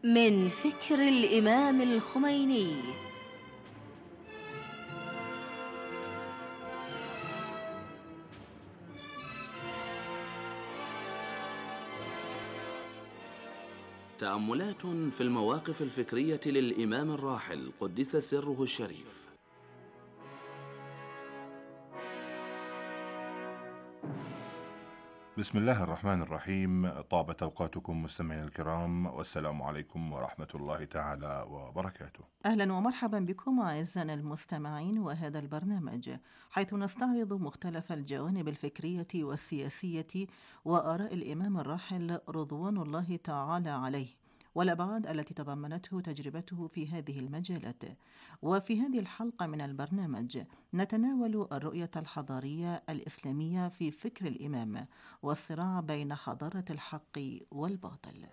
من فكر الإمام الخميني. تأملات في المواقف الفكرية للإمام الراحل قدس سره الشريف. بسم الله الرحمن الرحيم. طابت أوقاتكم مستمعينا الكرام، والسلام عليكم ورحمة الله تعالى وبركاته. أهلا ومرحبا بكم أعزائنا المستمعين، وهذا البرنامج حيث نستعرض مختلف الجوانب الفكرية والسياسية وآراء الإمام الراحل رضوان الله تعالى عليه، والأبعاد التي تضمنته تجربته في هذه المجالات. وفي هذه الحلقة من البرنامج نتناول الرؤية الحضارية الإسلامية في فكر الإمام والصراع بين حضارة الحق والباطل.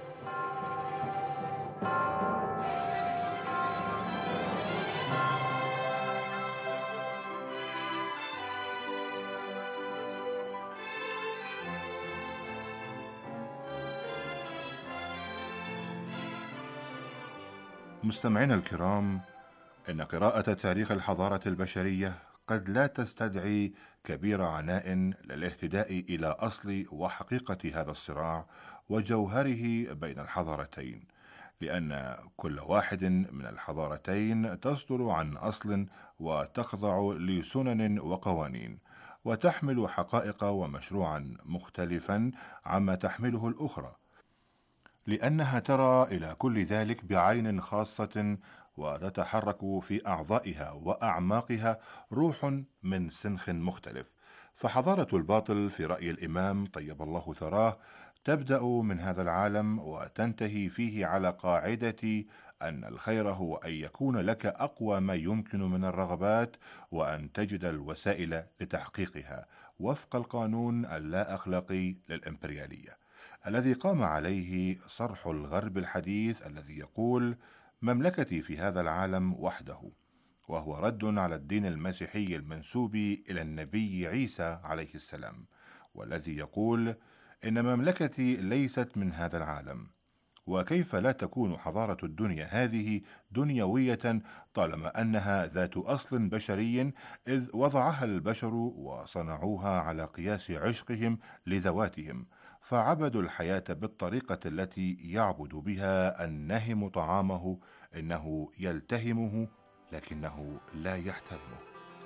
مستمعينا الكرام، إن قراءة تاريخ الحضارة البشرية قد لا تستدعي كبير عناء للاهتداء إلى أصل وحقيقة هذا الصراع وجوهره بين الحضارتين، لأن كل واحد من الحضارتين تصدر عن أصل وتخضع لسنن وقوانين، وتحمل حقائق ومشروعا مختلفا عما تحمله الأخرى، لأنها ترى إلى كل ذلك بعين خاصة، وتتحرك في أعضائها وأعماقها روح من سنخ مختلف. فحضارة الباطل في رأي الإمام طيب الله ثراه تبدأ من هذا العالم وتنتهي فيه على قاعدة أن الخير هو أن يكون لك أقوى ما يمكن من الرغبات، وأن تجد الوسائل لتحقيقها وفق القانون اللا أخلاقي للإمبريالية الذي قام عليه صرح الغرب الحديث، الذي يقول مملكتي في هذا العالم وحده، وهو رد على الدين المسيحي المنسوب إلى النبي عيسى عليه السلام، والذي يقول إن مملكتي ليست من هذا العالم. وكيف لا تكون حضارة الدنيا هذه دنيوية طالما أنها ذات أصل بشري، إذ وضعها البشر وصنعوها على قياس عشقهم لذواتهم، فعبدوا الحياة بالطريقة التي يعبد بها النهم طعامه، إنه يلتهمه لكنه لا يحترمه.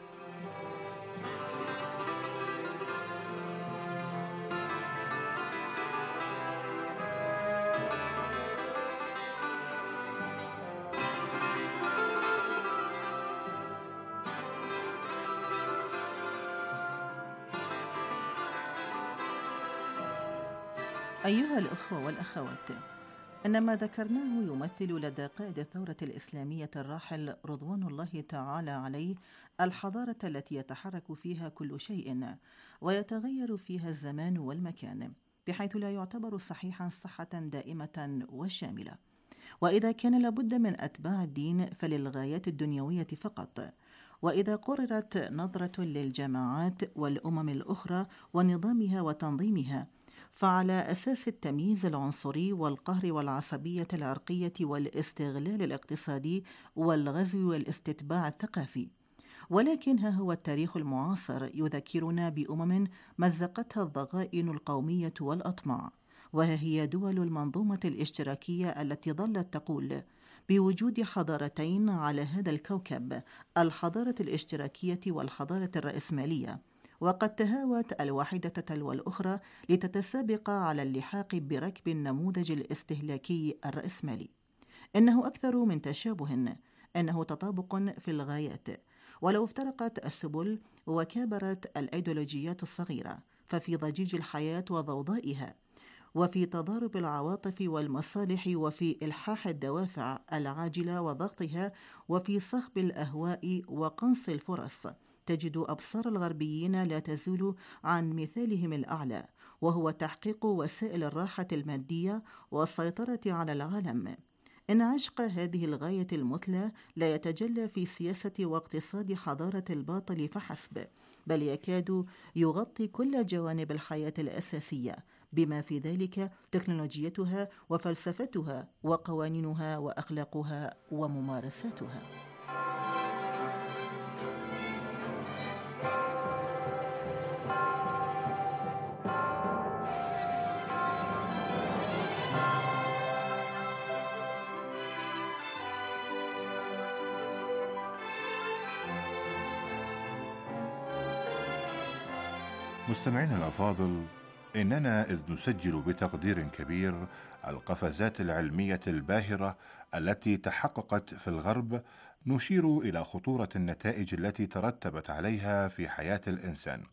أيها الأخوة والأخوات، إن ما ذكرناه يمثل لدى قائد الثورة الإسلامية الراحل رضوان الله تعالى عليه الحضارة التي يتحرك فيها كل شيء ويتغير فيها الزمان والمكان، بحيث لا يعتبر صحيحا صحة دائمة وشاملة. وإذا كان لابد من أتباع الدين فللغايات الدنيوية فقط. وإذا قررت نظرة للجماعات والأمم الأخرى ونظامها وتنظيمها فعلى أساس التمييز العنصري والقهر والعصبية العرقية والاستغلال الاقتصادي والغزو والاستتباع الثقافي. ولكن ها هو التاريخ المعاصر يذكرنا بأمم مزقتها الضغائن القومية والأطماع، وها هي دول المنظومة الاشتراكية التي ظلت تقول بوجود حضارتين على هذا الكوكب، الحضارة الاشتراكية والحضارة الرأسمالية، وقد تهاوت الواحدة تلو الأخرى لتتسابق على اللحاق بركب النموذج الاستهلاكي الرأسمالي. إنه أكثر من تشابه، إنه تطابق في الغايات، ولو افترقت السبل وكابرت الأيديولوجيات الصغيرة، ففي ضجيج الحياة وضوضائها، وفي تضارب العواطف والمصالح، وفي إلحاح الدوافع العاجلة وضغطها، وفي صخب الأهواء وقنص الفرص، تجد أبصار الغربيين لا تزول عن مثالهم الأعلى، وهو تحقيق وسائل الراحة المادية والسيطرة على العالم. إن عشق هذه الغاية المثلى لا يتجلى في سياسة واقتصاد حضارة الباطل فحسب، بل يكاد يغطي كل جوانب الحياة الأساسية، بما في ذلك تكنولوجيتها وفلسفتها وقوانينها وأخلاقها وممارساتها. مستمعينا الأفاضل، إننا إذ نسجل بتقدير كبير القفزات العلمية الباهرة التي تحققت في الغرب، نشير إلى خطورة النتائج التي ترتبت عليها في حياة الإنسان،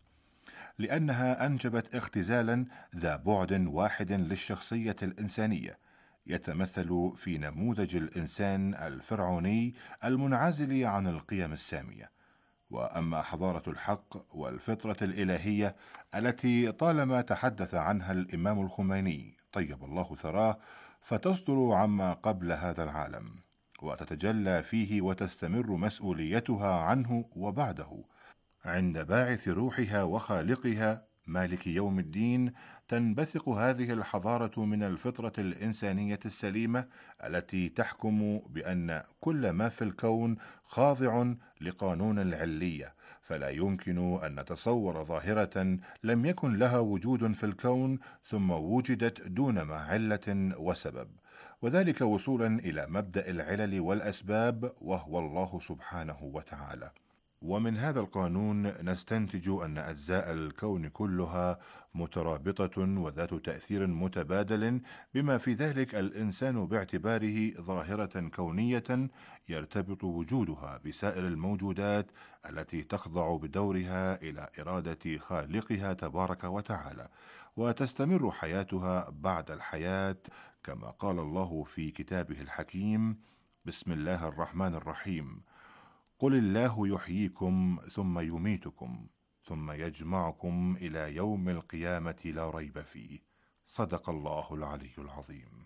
لأنها أنجبت اختزالا ذا بعد واحد للشخصية الإنسانية، يتمثل في نموذج الإنسان الفرعوني المنعزل عن القيم السامية. وأما حضارة الحق والفطرة الإلهية التي طالما تحدث عنها الإمام الخميني طيب الله ثراه، فتصدر عما قبل هذا العالم، وتتجلى فيه وتستمر مسؤوليتها عنه وبعده. عند باعث روحها وخالقها مالك يوم الدين تنبثق هذه الحضارة من الفطرة الإنسانية السليمة التي تحكم بأن كل ما في الكون خاضع لقانون العلية، فلا يمكن أن نتصور ظاهرة لم يكن لها وجود في الكون ثم وجدت دون ما علة وسبب، وذلك وصولا إلى مبدأ العلل والأسباب وهو الله سبحانه وتعالى. ومن هذا القانون نستنتج أن أجزاء الكون كلها مترابطة وذات تأثير متبادل، بما في ذلك الإنسان باعتباره ظاهرة كونية يرتبط وجودها بسائر الموجودات التي تخضع بدورها إلى إرادة خالقها تبارك وتعالى، وتستمر حياتها بعد الحياة، كما قال الله في كتابه الحكيم: بسم الله الرحمن الرحيم: قل الله يحييكم ثم يميتكم ثم يجمعكم إلى يوم القيامة لا ريب فيه. صدق الله العلي العظيم.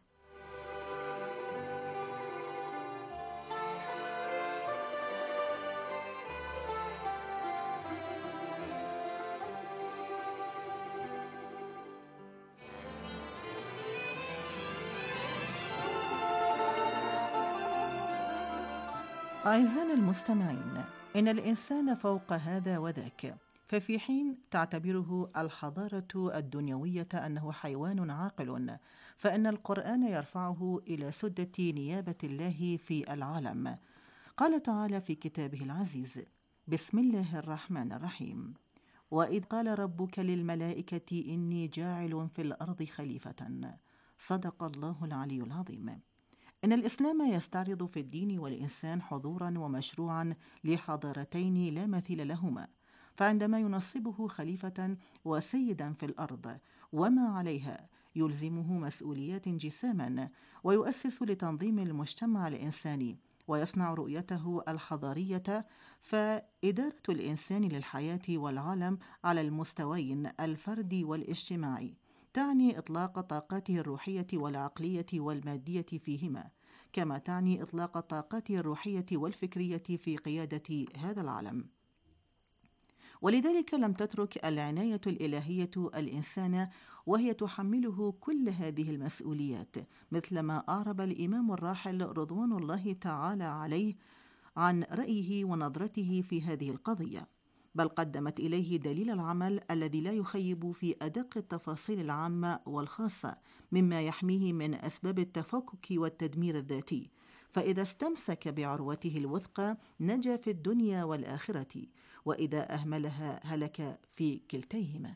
أعزائنا المستمعين، إن الإنسان فوق هذا وذاك، ففي حين تعتبره الحضارة الدنيوية أنه حيوان عاقل، فإن القرآن يرفعه إلى سدة نيابة الله في العالم. قال تعالى في كتابه العزيز: بسم الله الرحمن الرحيم: وإذ قال ربك للملائكة إني جاعل في الأرض خليفة. صدق الله العلي العظيم. إن الإسلام يستعرض في الدين والإنسان حضوراً ومشروعاً لحضارتين لا مثيل لهما، فعندما ينصبه خليفة وسيداً في الأرض وما عليها يلزمه مسؤوليات جساماً، ويؤسس لتنظيم المجتمع الإنساني ويصنع رؤيته الحضارية، فإدارة الإنسان للحياة والعالم على المستويين الفردي والاجتماعي تعني إطلاق طاقاته الروحية والعقلية والمادية فيهما، كما تعني إطلاق طاقاته الروحية والفكرية في قيادة هذا العالم. ولذلك لم تترك العناية الإلهية الإنسان وهي تحمله كل هذه المسؤوليات، مثلما أعرب الإمام الراحل رضوان الله تعالى عليه عن رأيه ونظرته في هذه القضية، بل قدمت إليه دليل العمل الذي لا يخيب في أدق التفاصيل العامة والخاصة مما يحميه من أسباب التفكك والتدمير الذاتي، فإذا استمسك بعروته الوثقى نجا في الدنيا والآخرة، وإذا أهملها هلك في كلتيهما.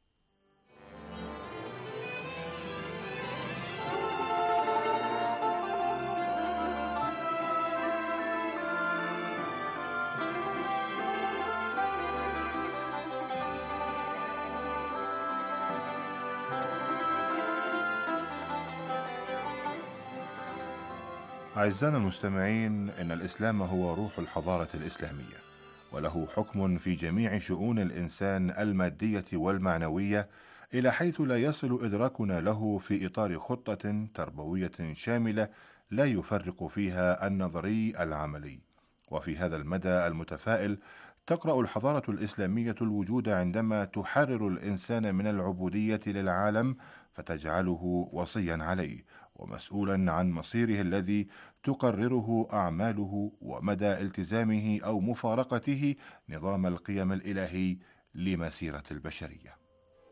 أعزائنا المستمعين، إن الإسلام هو روح الحضارة الإسلامية، وله حكم في جميع شؤون الإنسان المادية والمعنوية، إلى حيث لا يصل إدراكنا له في إطار خطة تربوية شاملة لا يفرق فيها النظري العملي. وفي هذا المدى المتفائل تقرأ الحضارة الإسلامية الوجود عندما تحرر الإنسان من العبودية للعالم، فتجعله وصيا عليه ومسؤولا عن مصيره الذي تقرره أعماله ومدى التزامه أو مفارقته نظام القيم الإلهي لمسيرة البشرية.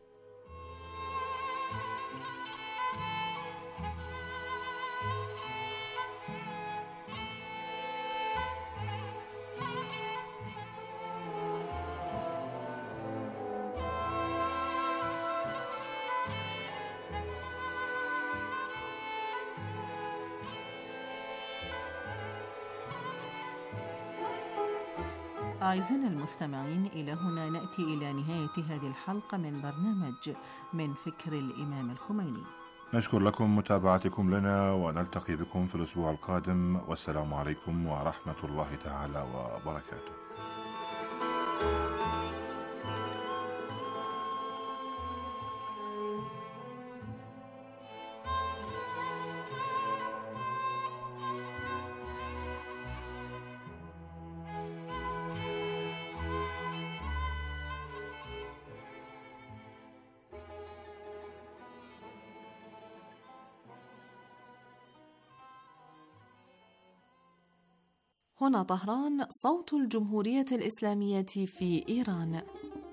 أعزائنا المستمعين، إلى هنا نأتي إلى نهاية هذه الحلقة من برنامج من فكر الإمام الخميني. نشكر لكم متابعتكم لنا، ونلتقي بكم في الأسبوع القادم، والسلام عليكم ورحمة الله تعالى وبركاته. هنا طهران، صوت الجمهورية الإسلامية في إيران.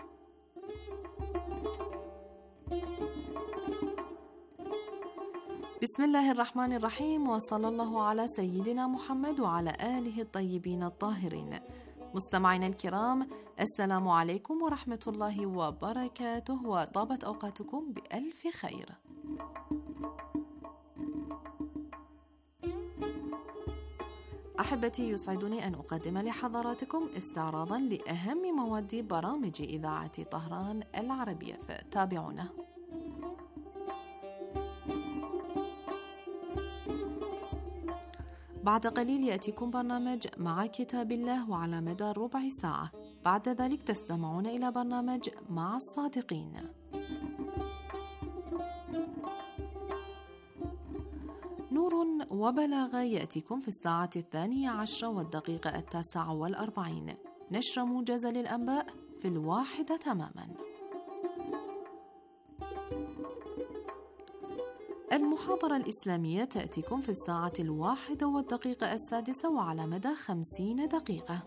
بسم الله الرحمن الرحيم، وصلى الله على سيدنا محمد وعلى آله الطيبين الطاهرين. مستمعينا الكرام، السلام عليكم ورحمة الله وبركاته، وطابت أوقاتكم بألف خير. أحبتي، يسعدني أن أقدم لحضراتكم استعراضا لأهم مواد برامج إذاعة طهران العربية، فتابعونا. بعد قليل يأتيكم برنامج مع كتاب الله وعلى مدى ربع ساعة. بعد ذلك تستمعون إلى برنامج مع الصادقين. نور وبلاغة يأتيكم في الساعة 12:10 نشر موجز للأنباء في 1 تماما. المحاضرة الإسلامية تأتيكم في الساعة 1:06 وعلى مدى 50 دقيقة.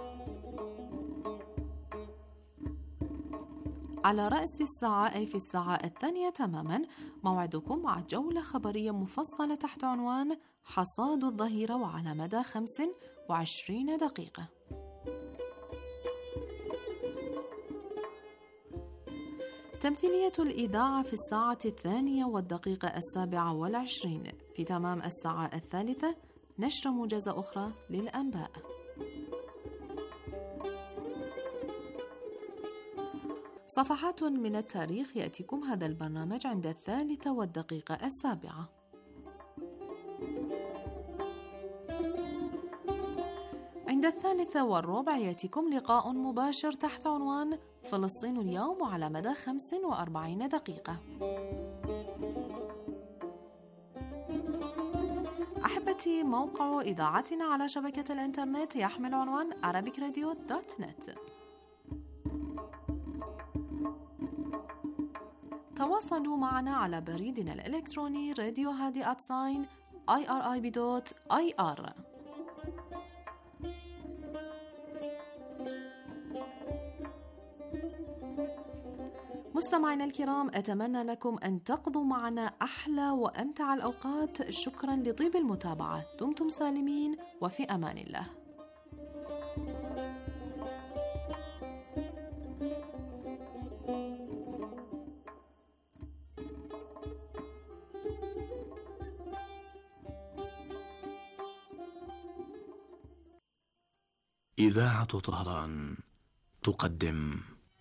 على رأس الساعة، أي في الساعة 2 تماما، موعدكم مع جولة خبرية مفصلة تحت عنوان حصاد الظهيرة وعلى مدى 25 دقيقة. تمثيلية الإذاعة في الساعة 2:07 في تمام الساعة 3 نشر موجزة أخرى للأنباء. صفحات من التاريخ يأتيكم هذا البرنامج عند 3:07. عند 3:15 يأتيكم لقاء مباشر تحت عنوان فلسطين اليوم وعلى مدى 45 دقيقة. أحبتي، موقع إذاعتنا على شبكة الإنترنت يحمل عنوان arabicradio.net. تواصلوا معنا على بريدنا الإلكتروني radiohadi@irib.ir. مستمعينا الكرام، أتمنى لكم أن تقضوا معنا أحلى وأمتع الأوقات. شكرا لطيب المتابعة. دمتم سالمين وفي أمان الله. إذاعة طهران تقدم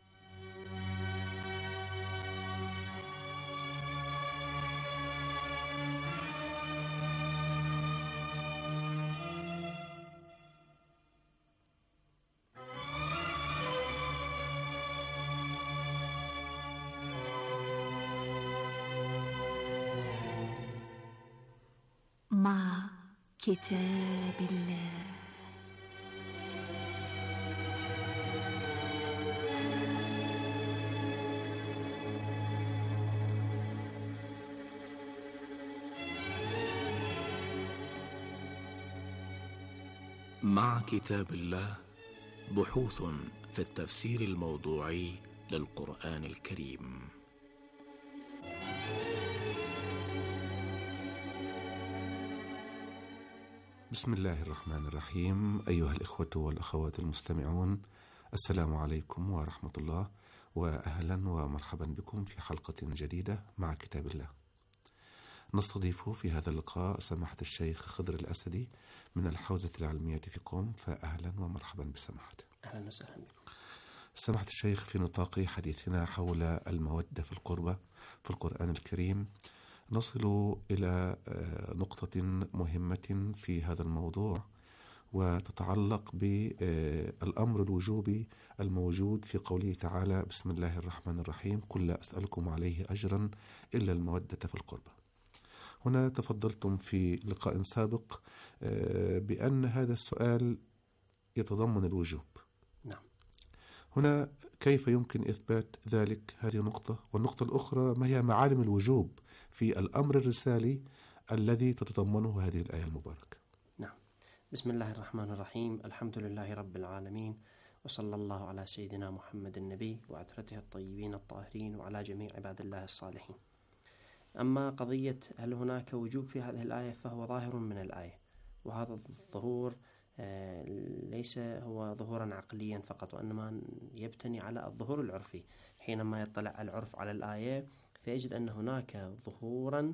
مع كتاب الله. مع كتاب الله، بحوث في التفسير الموضوعي للقرآن الكريم. بسم الله الرحمن الرحيم. أيها الإخوة والأخوات المستمعون، السلام عليكم ورحمة الله، وأهلا ومرحبا بكم في حلقة جديدة مع كتاب الله. نستضيف في هذا اللقاء سماحة الشيخ خضر الأسدي من الحوزة العلمية في قم، فأهلا ومرحبا بسماحته. أهلا وسهلا بكم سماحة الشيخ. في نطاق حديثنا حول المودة في القربة في القرآن الكريم، نصل إلى نقطة مهمة في هذا الموضوع، وتتعلق بالأمر الوجوبي الموجود في قوله تعالى: بسم الله الرحمن الرحيم، قل لا أسألكم عليه أجرا إلا المودة في القربة. هنا تفضلتم في لقاء سابق بأن هذا السؤال يتضمن الوجوب. نعم. هنا كيف يمكن إثبات ذلك؟ هذه نقطة. والنقطة الأخرى، ما هي معالم الوجوب في الأمر الرسالي الذي تتضمنه هذه الآية المباركة؟ نعم. بسم الله الرحمن الرحيم، الحمد لله رب العالمين، وصلى الله على سيدنا محمد النبي وعترته الطيبين الطاهرين وعلى جميع عباد الله الصالحين. أما قضية هل هناك وجوب في هذه الآية، فهو ظاهر من الآية، وهذا الظهور ليس هو ظهورا عقليا فقط، وإنما يبتني على الظهور العرفي. حينما يطلع العرف على الآية فيجد أن هناك ظهورا،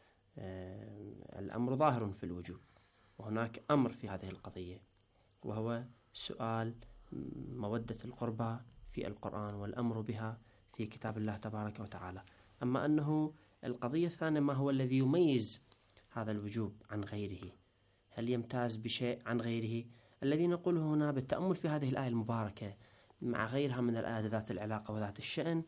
الأمر ظاهر في الوجوب، وهناك أمر في هذه القضية، وهو سؤال مودة القربى في القرآن والأمر بها في كتاب الله تبارك وتعالى. أما أنه القضية الثانية، ما هو الذي يميز هذا الوجوب عن غيره؟ هل يمتاز بشيء عن غيره؟ الذي نقوله هنا بالتأمل في هذه الآية المباركة مع غيرها من الآيات ذات العلاقة وذات الشأن،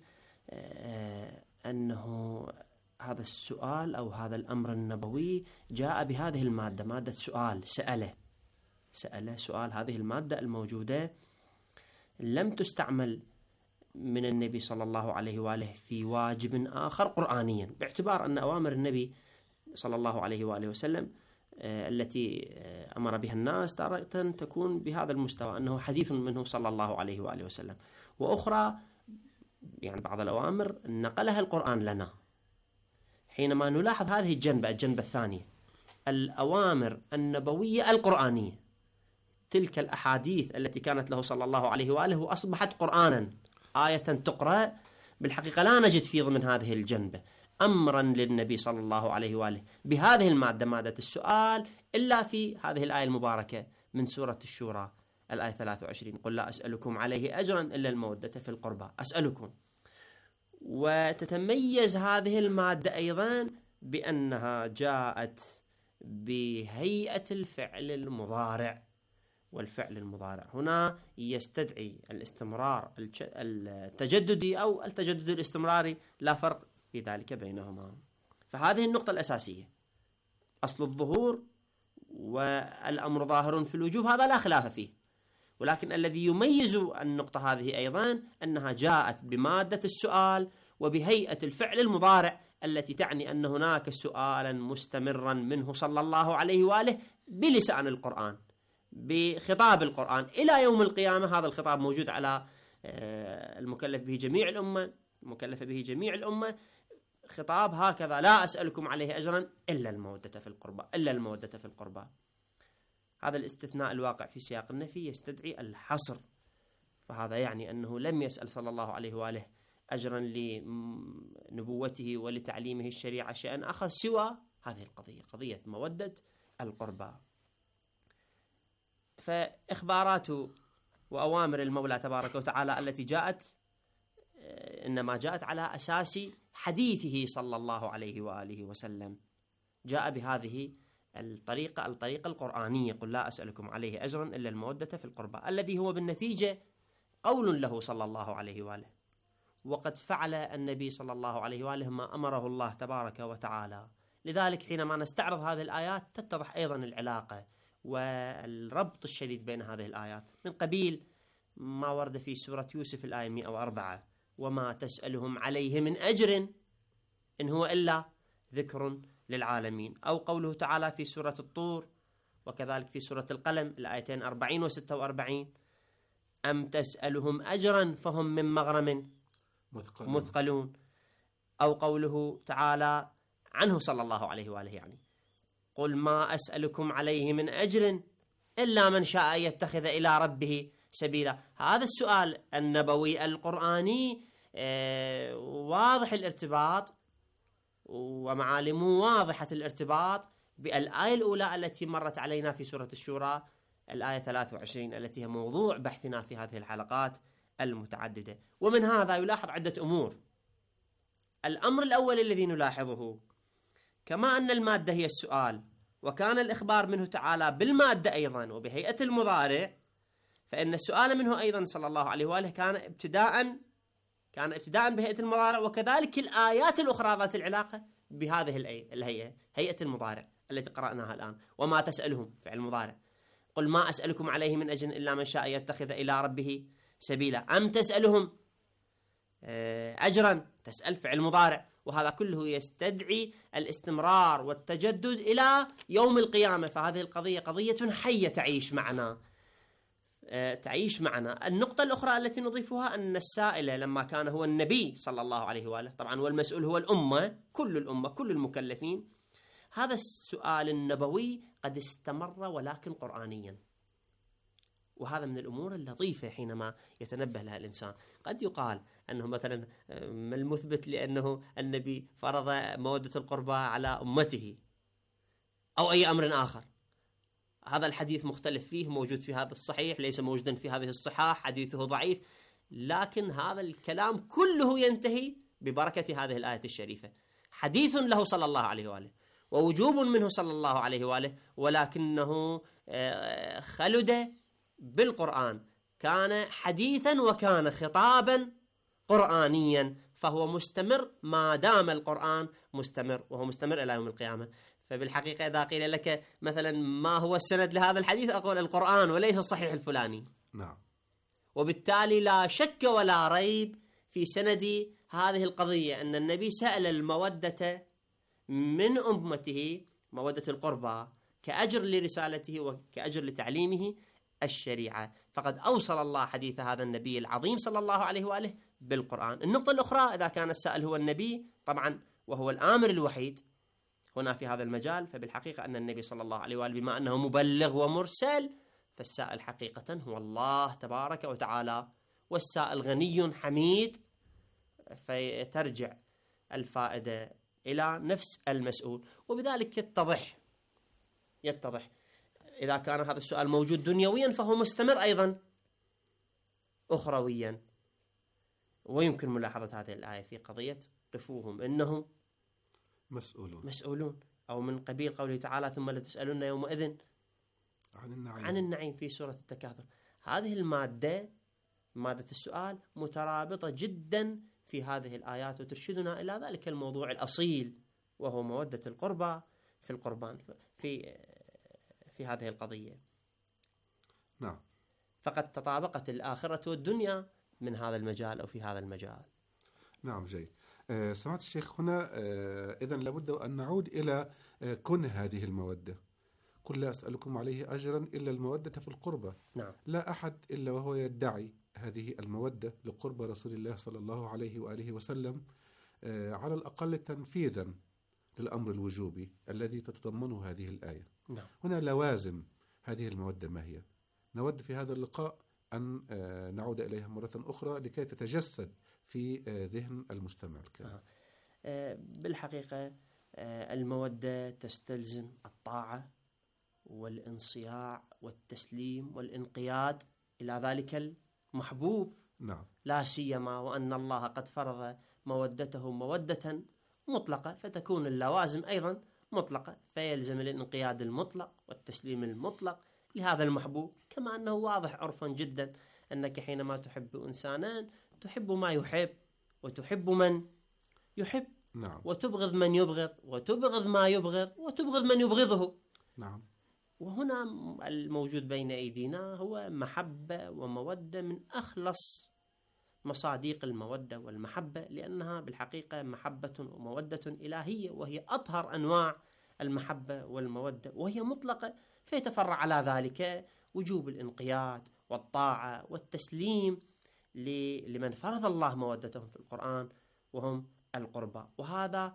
أنه هذا السؤال أو هذا الأمر النبوي جاء بهذه المادة، مادة سؤال، سأل سؤال. هذه المادة الموجودة لم تستعمل من النبي صلى الله عليه وآله في واجب آخر قرآنيا، باعتبار أن أوامر النبي صلى الله عليه وآله وسلم التي أمر بها الناس تارة تكون بهذا المستوى، أنه حديث منه صلى الله عليه وآله وسلم، وأخرى يعني بعض الأوامر نقلها القرآن لنا. حينما نلاحظ هذه الجنبة الثانية، الأوامر النبوية القرآنية، تلك الأحاديث التي كانت له صلى الله عليه وآله وأصبحت قرآنا، آية تقرأ، بالحقيقة لا نجد في ضمن هذه الجنبة أمرا للنبي صلى الله عليه وآله بهذه المادة، مادة السؤال، إلا في هذه الآية المباركة من سورة الشورى الآية 23: قل لا أسألكم عليه أجرا إلا المودة في القربى، أسألكم. وتتميز هذه المادة أيضا بأنها جاءت بهيئة الفعل المضارع، والفعل المضارع هنا يستدعي الاستمرار التجددي أو التجدد الاستمراري، لا فرق في ذلك بينهما. فهذه النقطة الأساسية، أصل الظهور والأمر ظاهر في الوجوب، هذا لا خلاف فيه. ولكن الذي يميز النقطة هذه أيضا أنها جاءت بمادة السؤال وبهيئة الفعل المضارع، التي تعني أن هناك سؤالا مستمرا منه صلى الله عليه وآله بلسان القرآن، بخطاب القرآن إلى يوم القيامة. هذا الخطاب موجود على المكلف به جميع الأمة، خطاب هكذا: لا أسألكم عليه أجرا إلا المودة في القربى. هذا الاستثناء الواقع في سياق النفي يستدعي الحصر، فهذا يعني أنه لم يسأل صلى الله عليه وآله أجرا لنبوته ولتعليمه الشريعة شيئا آخر سوى هذه القضية، قضية مودة القربى. فإخبارات وأوامر المولى تبارك وتعالى التي جاءت إنما جاءت على أساس حديثه صلى الله عليه وآله وسلم، جاء بهذه الطريقة القرآنية: قل لا أسألكم عليه أجرا إلا المودة في القربى، الذي هو بالنتيجة قول له صلى الله عليه وآله. وقد فعل النبي صلى الله عليه وآله ما أمره الله تبارك وتعالى. لذلك حينما نستعرض هذه الآيات تتضح أيضا العلاقة والربط الشديد بين هذه الآيات، من قبيل ما ورد في سورة يوسف الآية 104: وما تسألهم عليه من أجر إن هو إلا ذكر للعالمين. أو قوله تعالى في سورة الطور: وكذلك في سورة القلم الآيتين 40 و 46: أم تسألهم أجرا فهم من مغرم مثقلون. أو قوله تعالى عنه صلى الله عليه وآله يعني: قل ما أسألكم عليه من أجر إلا من شاء يتخذ إلى ربه سبيلا. هذا السؤال النبوي القرآني واضح الارتباط ومعالمه واضحة الارتباط بالآية الأولى التي مرت علينا في سورة الشورى، الآية 23 التي هي موضوع بحثنا في هذه الحلقات المتعددة. ومن هذا يلاحظ عدة أمور. الأمر الأول الذي نلاحظه: كما أن المادة هي السؤال، وكان الإخبار منه تعالى بالمادة أيضا وبهيئة المضارع، فإن السؤال منه أيضا صلى الله عليه وآله كان ابتداء بهيئة المضارع، وكذلك الآيات الأخرى ذات العلاقة بهذه الهيئة، هيئة المضارع التي قرأناها الآن. وما تسألهم فعل مضارع. قل ما أسألكم عليه من أجر إلا من شاء يتخذ إلى ربه سبيلا. أم تسألهم أجرا، تسأل فعل مضارع، وهذا كله يستدعي الاستمرار والتجدد إلى يوم القيامة. فهذه القضية قضية حية تعيش معنا. النقطة الأخرى التي نضيفها أن السائل لما كان هو النبي صلى الله عليه وآله، طبعا والمسؤول هو الأمة، كل المكلفين، هذا السؤال النبوي قد استمر ولكن قرآنيا. وهذا من الأمور اللطيفة حينما يتنبه لها الإنسان. قد يقال أنه مثلا المثبت لأنه النبي فرض مودة القربى على أمته أو أي أمر آخر، هذا الحديث مختلف فيه، موجود في هذا الصحيح، ليس موجودا في هذه الصحاح، حديثه ضعيف، لكن هذا الكلام كله ينتهي ببركة هذه الآية الشريفة. حديث له صلى الله عليه وآله ووجوب منه صلى الله عليه وآله، ولكنه خلد بالقرآن، كان حديثا وكان خطابا قرآنيا، فهو مستمر ما دام القرآن مستمر، وهو مستمر إلى يوم القيامة. فبالحقيقة إذا قيل لك مثلا ما هو السند لهذا الحديث، أقول القرآن وليس الصحيح الفلاني. نعم. وبالتالي لا شك ولا ريب في سند هذه القضية أن النبي سأل المودة من أمته، مودة القربى، كأجر لرسالته وكأجر لتعليمه الشريعة. فقد أوصل الله حديث هذا النبي العظيم صلى الله عليه وآله بالقرآن. النقطة الأخرى: إذا كان السائل هو النبي طبعا وهو الآمر الوحيد هنا في هذا المجال، فبالحقيقة أن النبي صلى الله عليه وآله بما أنه مبلغ ومرسل، فالسائل حقيقة هو الله تبارك وتعالى، والسائل غني حميد، فيترجع الفائدة إلى نفس المسؤول. وبذلك يتضح إذا كان هذا السؤال موجود دنيويا فهو مستمر أيضا أخرويا. ويمكن ملاحظة هذه الآية في قضية قفوهم إنهم مسؤولون، أو من قبيل قوله تعالى ثم لتسألن يومئذ عن النعيم في سورة التكاثر. هذه المادة، مادة السؤال، مترابطة جدا في هذه الآيات، وترشدنا إلى ذلك الموضوع الأصيل وهو مودة القربى في القربان في هذه القضية. نعم. فقد تطابقت الآخرة والدنيا من هذا المجال أو في هذا المجال. نعم، جيد. سمعت الشيخ هنا إذن لابد أن نعود إلى كون هذه المودة. قل لا أسألكم عليه أجرا إلا المودة في القربى. نعم. لا أحد إلا وهو يدعي هذه المودة لقرب رسول الله صلى الله عليه وآله وسلم، على الأقل تنفيذا للأمر الوجوبي الذي تتضمنه هذه الآية. نعم. هنا لوازم هذه المودة ما هي؟ نود في هذا اللقاء أن نعود إليها مرة أخرى لكي تتجسد في ذهن المستمع الكريم. بالحقيقة المودة تستلزم الطاعة والانصياع والتسليم والانقياد إلى ذلك المحبوب. نعم. لا سيما وأن الله قد فرض مودته مودة مطلقة، فتكون اللوازم أيضا مطلقة، فيلزم الانقياد المطلق والتسليم المطلق لهذا المحبوب. كما أنه واضح عرفا جدا أنك حينما تحب إنسانا تحب ما يحب، وتحب من يحب. نعم. وتبغض من يبغض، وتبغض ما يبغض، وتبغض من يبغضه. نعم. وهنا الموجود بين أيدينا هو محبة ومودة من أخلص مصاديق المودة والمحبة، لأنها بالحقيقة محبة ومودة إلهية، وهي أطهر أنواع المحبة والمودة، وهي مطلقة فيتفرع على ذلك وجوب الانقياد والطاعة والتسليم لمن فرض الله مودتهم في القرآن وهم القربى. وهذا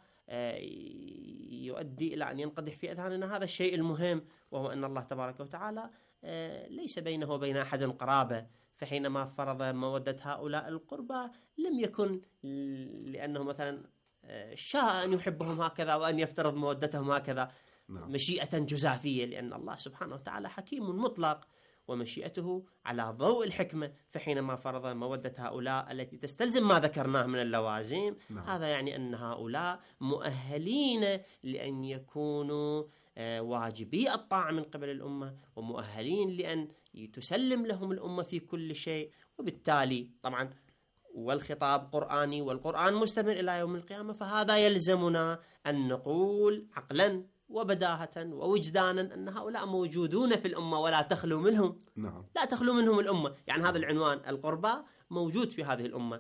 يؤدي إلى أن ينقدح في أذهاننا هذا الشيء المهم، وهو أن الله تبارك وتعالى ليس بينه وبين أحد قرابة، فحينما فرض مودة هؤلاء القربى لم يكن لأنه مثلا شاء أن يحبهم هكذا وأن يفترض مودتهم هكذا مشيئة جزافية، لأن الله سبحانه وتعالى حكيم مطلق ومشيئته على ضوء الحكمة. فحينما فرض مودة هؤلاء التي تستلزم ما ذكرناه من اللوازم، هذا يعني أن هؤلاء مؤهلين لأن يكونوا واجبي الطاعة من قبل الأمة، ومؤهلين لأن تسلم لهم الأمة في كل شيء. وبالتالي طبعا والخطاب قرآني والقرآن مستمر إلى يوم القيامة، فهذا يلزمنا أن نقول عقلا وبداهة ووجدانا أن هؤلاء موجودون في الأمة ولا تخلو منهم. لا تخلو منهم الأمة، يعني هذا العنوان القربى موجود في هذه الأمة،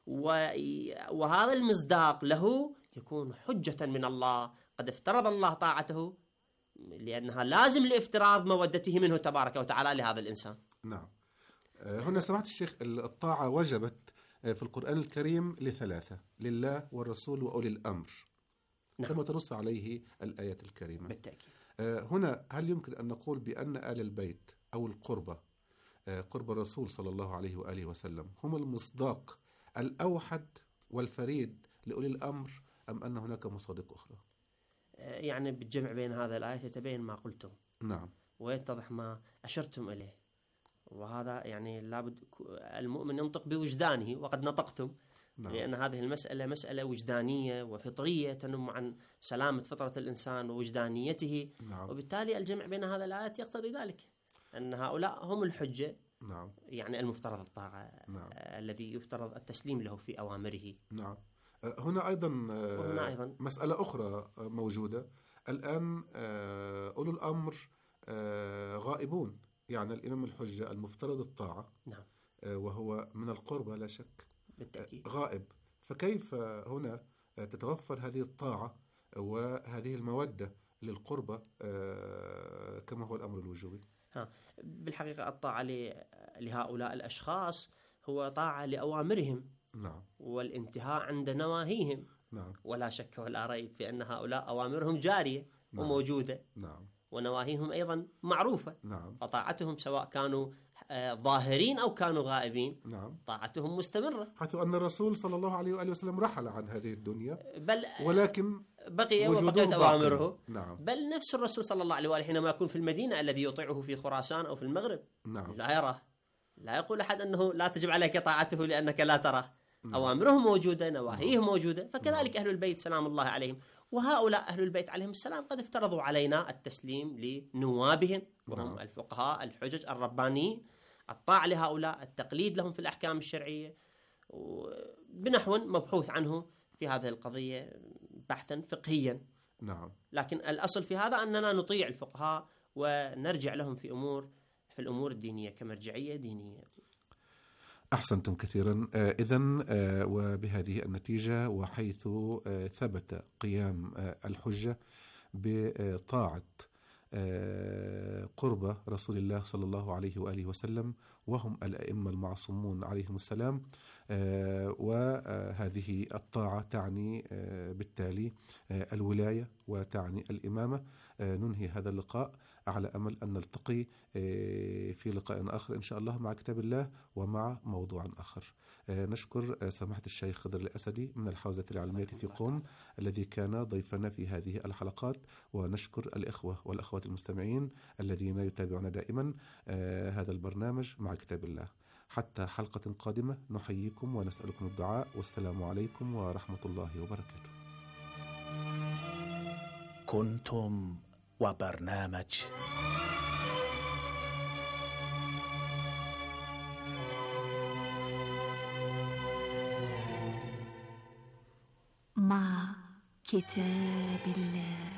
وهذا المصداق له يكون حجة من الله. قد افترض الله طاعته لأنها لازم لافتراض مودته منه تبارك وتعالى لهذا الإنسان. نعم. هنا سمعت الشيخ الطاعة وجبت في القرآن الكريم لثلاثة: لله والرسول وأولي الأمر، كما تنص عليه الآيات الكريمة. بالتأكيد. هنا هل يمكن أن نقول بأن آل البيت أو القربة قرب الرسول صلى الله عليه وآله وسلم هم المصداق الأوحد والفريد لأولي الأمر، أم أن هناك مصادق أخرى؟ يعني بالجمع بين هذا الآية يتبين ما قلتم. نعم. ويتضح ما أشرتم إليه، وهذا يعني لابد المؤمن ينطق بوجدانه، وقد نطقتم. نعم. لأن هذه المسألة مسألة وجدانية وفطرية تنم عن سلامة فطرة الإنسان ووجدانيته. نعم. وبالتالي الجمع بين هذا الآيات يقتضي ذلك، أن هؤلاء هم الحجة. نعم. يعني المفترض الطاعة. نعم. الذي يفترض التسليم له في أوامره. نعم. هنا أيضا مسألة أخرى موجودة الآن. أولو الأمر غائبون، يعني الإمام الحجة المفترض الطاعة. نعم. وهو من القربى لا شك. بالتأكيد. غائب، فكيف هنا تتوفر هذه الطاعة وهذه المودة للقربى كما هو الأمر الوجوبي؟ بالحقيقة الطاعة لهؤلاء الأشخاص هو طاعة لأوامرهم. نعم. والانتهاء عند نواهيهم. نعم. ولا شك ولا ريب في أن هؤلاء أوامرهم جارية. نعم. وموجودة. نعم. ونواهيهم أيضا معروفة. نعم. فطاعتهم سواء كانوا ظاهرين أو كانوا غائبين. نعم. طاعتهم مستمرة، حيث أن الرسول صلى الله عليه وآله وسلم رحل عن هذه الدنيا، بل ولكن بقي وبقيت أوامره. نعم. بل نفس الرسول صلى الله عليه وآله حينما يكون في المدينة الذي يطيعه في خراسان أو في المغرب. نعم. لا يراه، لا يقول أحد أنه لا تجب عليك طاعته لأنك لا تراه. نعم. أوامره موجودة، نواهيه موجودة. فكذلك نعم. أهل البيت سلام الله عليهم، وهؤلاء أهل البيت عليهم السلام قد افترضوا علينا التسليم لنوابهم وهم نعم. الفقهاء الحجج الربانيين، الطاعة لهؤلاء، التقليد لهم في الأحكام الشرعية، بنحو مبحوث عنه في هذه القضية بحثا فقهيا. نعم. لكن الأصل في هذا أننا نطيع الفقهاء ونرجع لهم في الأمور الدينية كمرجعية دينية. أحسنتم كثيرا. إذن وبهذه النتيجة، وحيث ثبت قيام الحجة بطاعة قرب رسول الله صلى الله عليه وآله وسلم وهم الأئمة المعصومون عليهم السلام، وهذه الطاعة تعني بالتالي الولاية وتعني الإمامة. ننهي هذا اللقاء على أمل أن نلتقي في لقاء آخر إن شاء الله مع كتاب الله ومع موضوع آخر. نشكر سماحة الشيخ خضر الأسدي من الحوزة العلمية في قم الذي كان ضيفنا في هذه الحلقات، ونشكر الإخوة والأخوات المستمعين الذين يتابعون دائما هذا البرنامج مع كتاب الله. حتى حلقة قادمة نحييكم ونسألكم الدعاء، والسلام عليكم ورحمة الله وبركاته. كنتم وبرنامج مع كتاب الله.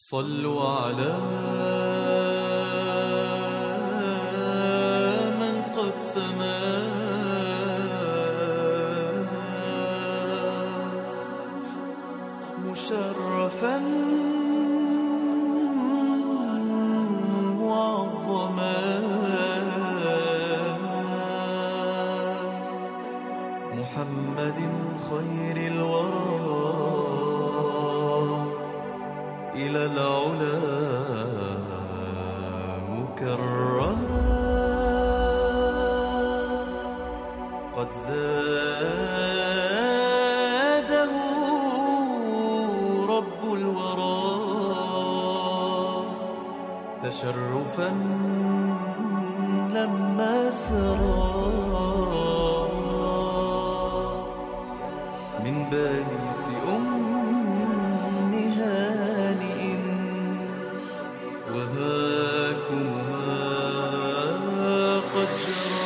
صلوا على من قد سما مشرفا معظما محمد خير الورى إلى العلا مكرما قد زاده رب الورى تشرفا لما سرى من بيت هانئ وهاكما قد جرى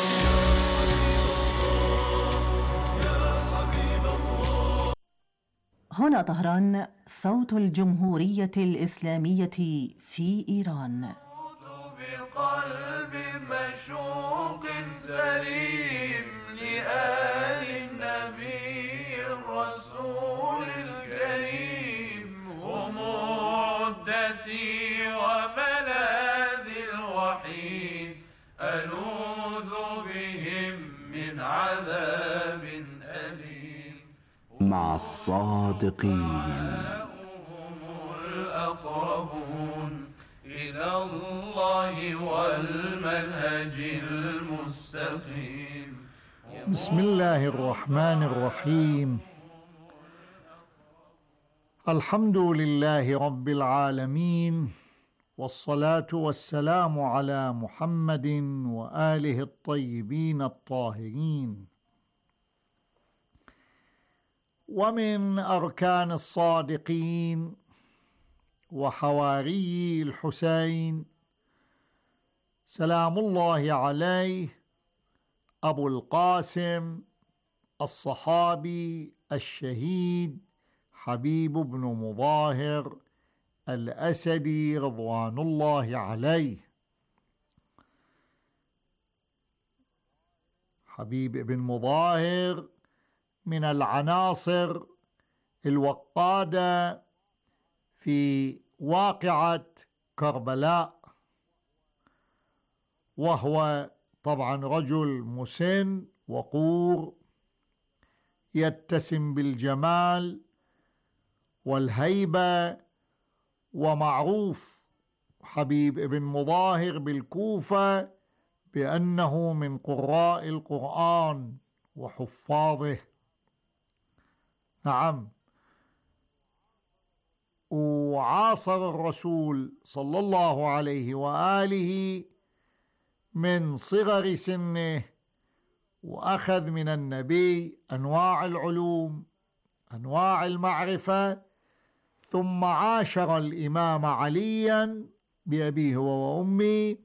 يا حبيب الله. هنا طهران، صوت الجمهورية الإسلامية في إيران. بقلب مشوق سليم لآل النبي الرسول الكريم، هم عدتي وملاذي الوحيد، ألوذ بهم من عذاب أليم. مع الصادقين هم الأقربون إلى الله والمنهج المستقيم. بسم الله الرحمن الرحيم. الحمد لله رب العالمين، والصلاة والسلام على محمد وآله الطيبين الطاهرين. ومن أركان الصادقين وحواري الحسين سلام الله عليه أبو القاسم الصحابي الشهيد حبيب بن مظاهر الأسدي رضوان الله عليه. حبيب بن مظاهر من العناصر الوقادة في واقعة كربلاء، وهو طبعا رجل مسن وقور يتسم بالجمال والهيبة، ومعروف حبيب بن مظاهر بالكوفة بأنه من قراء القرآن وحفاظه. نعم، وعاصر الرسول صلى الله عليه وآله من صغر سنه، وأخذ من النبي أنواع العلوم أنواع المعرفة، ثم عاشر الإمام عليا بأبيه وأمي،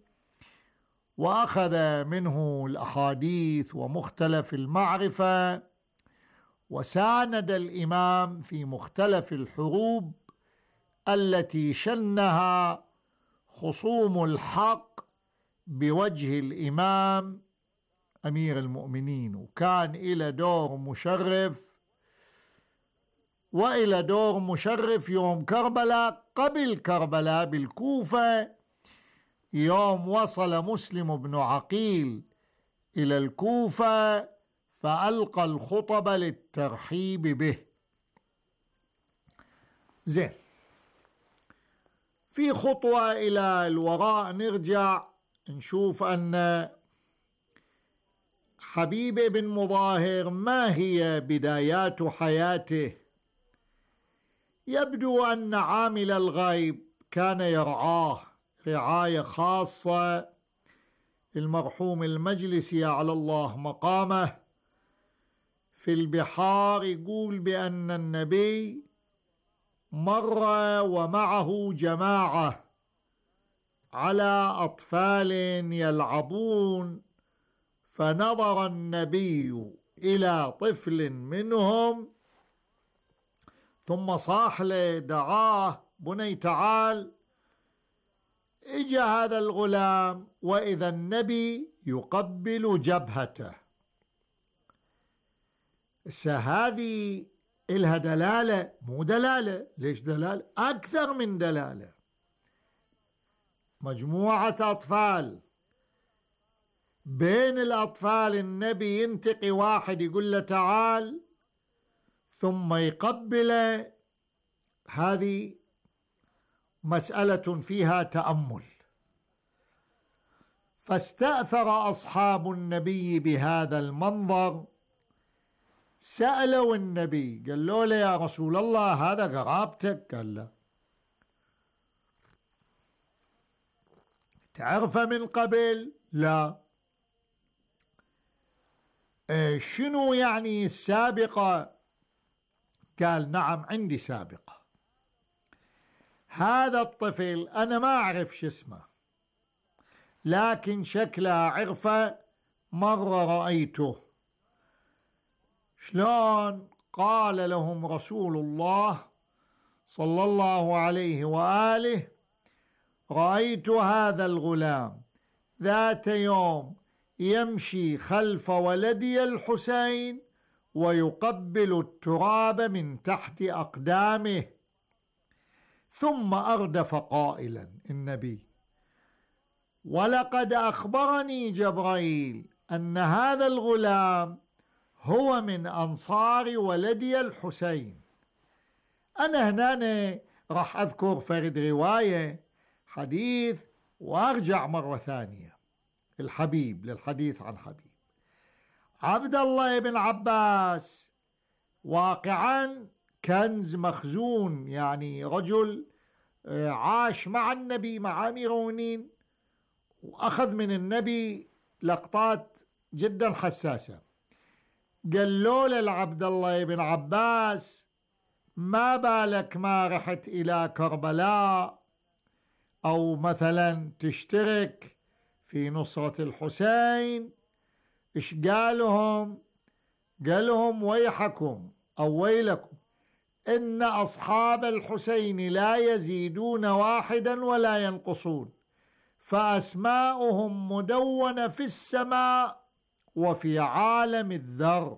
وأخذ منه الأحاديث ومختلف المعرفة، وساند الإمام في مختلف الحروب التي شنها خصوم الحق بوجه الإمام أمير المؤمنين، وكان إلى دور مشرف، وإلى دور مشرف يوم كربلاء. قبل كربلاء بالكوفة، يوم وصل مسلم بن عقيل إلى الكوفة فألقى الخطب للترحيب به. زين، في خطوة إلى الوراء نرجع نشوف أن حبيب بن مظاهر ما هي بدايات حياته. يبدو أن عامل الغيب كان يرعاه رعاية خاصة. المرحوم المجلسي على الله مقامه في البحار يقول بأن النبي مر ومعه جماعة على أطفال يلعبون، فنظر النبي إلى طفل منهم ثم صاح له دعاه بني تعال. اجا هذا الغلام وإذا النبي يقبل جبهته. هذه إلها دلالة؟ مو دلالة. ليش دلالة؟ أكثر من دلالة. مجموعة أطفال، بين الأطفال النبي ينتقي واحد يقول له تعال ثم يقبله، هذه مسألة فيها تأمل. فاستأثر أصحاب النبي بهذا المنظر، سألوا النبي قالوا له يا رسول الله هذا قرابتك؟ قال له تعرفه من قبل؟ لا. شنو يعني السابقة؟ قال نعم عندي سابقة. هذا الطفل أنا ما أعرف شو اسمه، لكن شكله عرفه، مرة رأيته. شلون؟ قال لهم رسول الله صلى الله عليه وآله رأيت هذا الغلام ذات يوم يمشي خلف ولدي الحسين ويقبل التراب من تحت أقدامه. ثم أردف قائلا النبي ولقد أخبرني جبريل أن هذا الغلام هو من أنصار ولدي الحسين. أنا هنا راح أذكر فرد رواية حديث وأرجع مرة ثانية للحديث عن حبيب. عبد الله بن عباس واقعا كنز مخزون، يعني رجل عاش مع النبي مع أمير المؤمنين وأخذ من النبي لقطات جدا حساسة. قالوا لعبد الله بن عباس ما بالك ما رحت إلى كربلاء أو مثلا تشترك في نصرة الحسين؟ إيش قالهم؟ قالهم ويحكم أو ويلكم إن أصحاب الحسين لا يزيدون واحدا ولا ينقصون، فأسماؤهم مدونة في السماء وفي عالم الذر.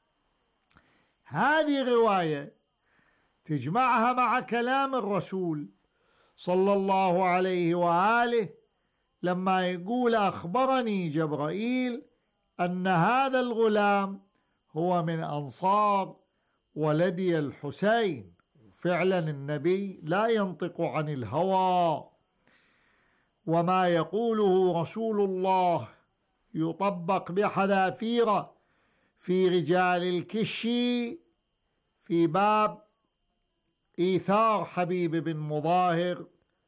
هذه رواية تجمعها مع كلام الرسول صلى الله عليه وآله لما يقول أخبرني جبرائيل أن هذا الغلام هو من أنصار ولدي الحسين. فعلا النبي لا ينطق عن الهوى، وما يقوله رسول الله يطبق بحذافيره في رجال الكشي في باب إيثار حبيب بن مظاهر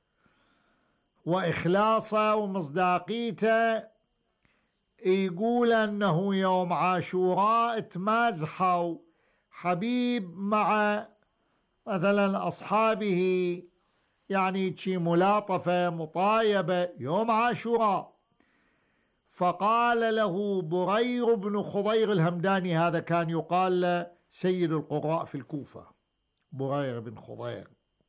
وإخلاصه ومصداقيته. يقول أنه يوم عاشوراء تمازحوا حبيب مع مثلا أصحابه، يعني شي ملاطفة مطايبة يوم عاشوراء. فقال له برير بن خضير الهمداني، هذا كان يقال له سيد القراء في الكوفة، برير بن خضير،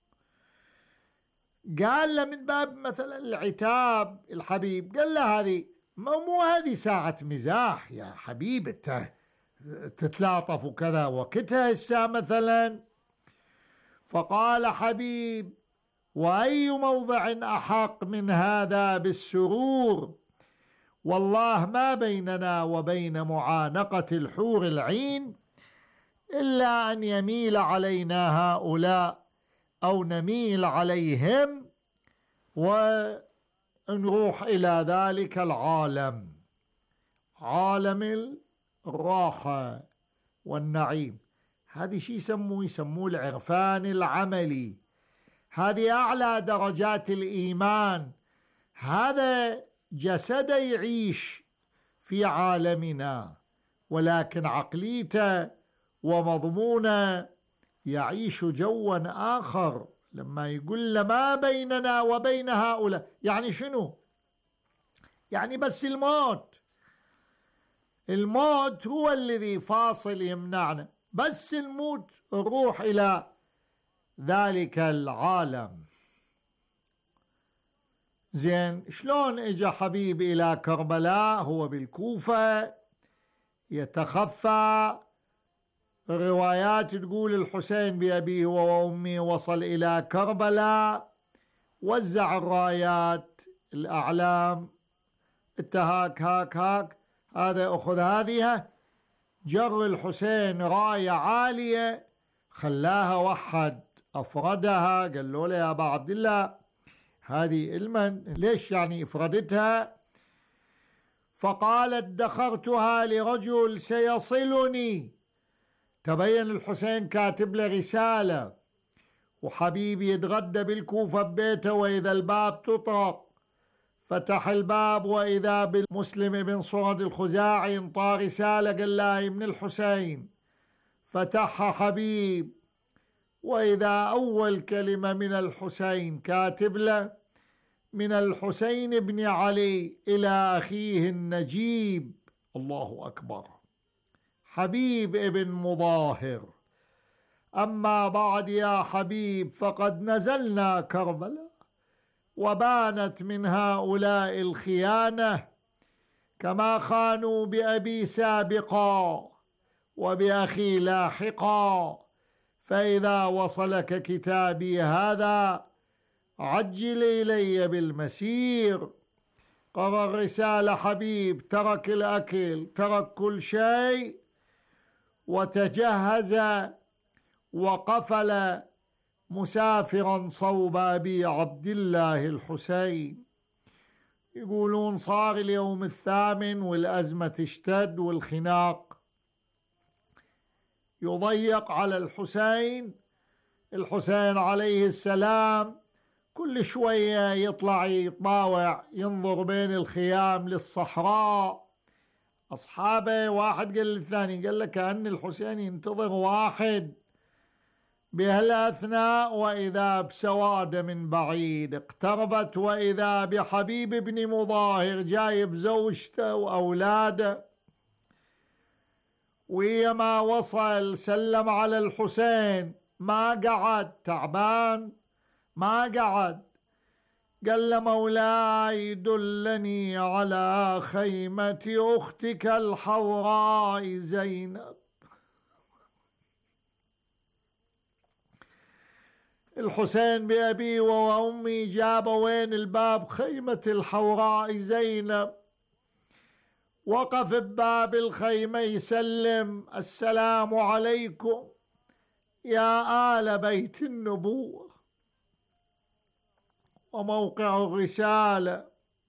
قال له من باب مثلا العتاب الحبيب، قال له هذه مو هذه ساعة مزاح يا حبيب تتلاطف وكذا وقتها هسه مثلا. فقال حبيب وأي موضع أحق من هذا بالسرور، والله ما بيننا وبين معانقة الحور العين إلا أن يميل علينا هؤلاء أو نميل عليهم ونروح إلى ذلك العالم، عالم الراحة والنعيم. هذه شيء يسموه العرفان العملي، هذه أعلى درجات الإيمان. هذا جسد يعيش في عالمنا، ولكن عقليته ومضمونه يعيش جوا آخر. لما يقول له ما بيننا وبين هؤلاء، يعني شنو؟ يعني بس الموت هو الذي فاصل يمنعنا، بس الموت نروح إلى ذلك العالم. زين، شلون اجى حبيب إلى كربلاء؟ هو بالكوفة يتخفى. الروايات تقول الحسين بأبيه وأمي وصل إلى كربلاء، وزع الرايات الأعلام، التهاك هاك هاك، هذا أخذ هذه، جر الحسين راية عالية، خلاها وحد، أفردها، قال له يا أبا عبد الله هذه المن، ليش يعني افردتها؟ فقال ادخرتها لرجل سيصلني. تبين الحسين كاتب له رسالة، وحبيبي يتغدى بالكوفة ببيته، وإذا الباب تطرق فتح الباب وإذا بالمسلم بن صرد الخزاعي انطى رسالة قال له من الحسين. فتحها حبيب، وإذا أول كلمة من الحسين كاتب له: من الحسين بن علي إلى أخيه النجيب. الله أكبر. حبيب ابن مظاهر. أما بعد يا حبيب، فقد نزلنا كربلاء، وبانت من هؤلاء الخيانة، كما خانوا بأبي سابقا وبأخي لاحقا. فإذا وصلك كتابي هذا عجل إلي بالمسير. قرأ الرسالة حبيب، ترك الأكل، ترك كل شيء، وتجهز وقفل مسافرا صوب أبي عبد الله الحسين. يقولون صار اليوم الثامن والأزمة تشتد والخناق يضيق على الحسين. الحسين عليه السلام كل شوية يطلع يطاوع، ينظر بين الخيام للصحراء. أصحابه واحد قال للثاني، قال له كأن الحسين ينتظر واحد. بهالأثناء وإذا بسواد من بعيد اقتربت، وإذا بحبيب بن مظاهر جايب زوجته وأولاده. ويما وصل سلم على الحسين، ما قعد، تعبان ما قعد. قال له مولاي دلني على خيمة أختك الحوراء زينب. الحسين بأبي وأمي جابوا وين الباب خيمة الحوراء زينب. وقف بباب الخيمة يسلم: السلام عليكم يا آل بيت النبوة. وموقع الرسالة